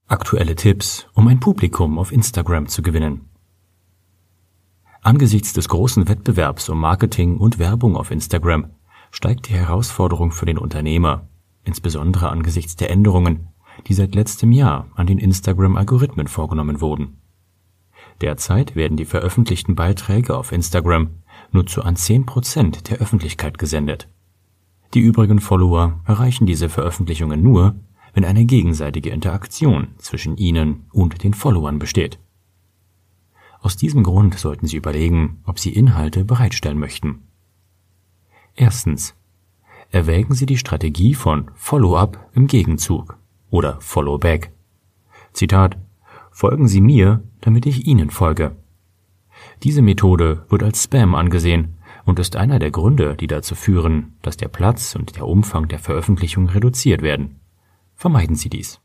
Aktuelle Tipps, um ein Publikum auf Instagram zu gewinnen. Angesichts des großen Wettbewerbs um Marketing und Werbung auf Instagram steigt die Herausforderung für den Unternehmer, insbesondere angesichts der Änderungen, die seit letztem Jahr an den Instagram-Algorithmen vorgenommen wurden. Derzeit werden die veröffentlichten Beiträge auf Instagram nur zu an 10% der Öffentlichkeit gesendet. Die übrigen Follower erreichen diese Veröffentlichungen nur, wenn eine gegenseitige Interaktion zwischen ihnen und den Followern besteht. Aus diesem Grund sollten Sie überlegen, ob Sie Inhalte bereitstellen möchten. Erstens. Erwägen Sie die Strategie von Follow-up im Gegenzug oder Follow-back. Zitat: Folgen Sie mir, damit ich Ihnen folge. Diese Methode wird als Spam angesehen und ist einer der Gründe, die dazu führen, dass der Platz und der Umfang der Veröffentlichung reduziert werden. Vermeiden Sie dies.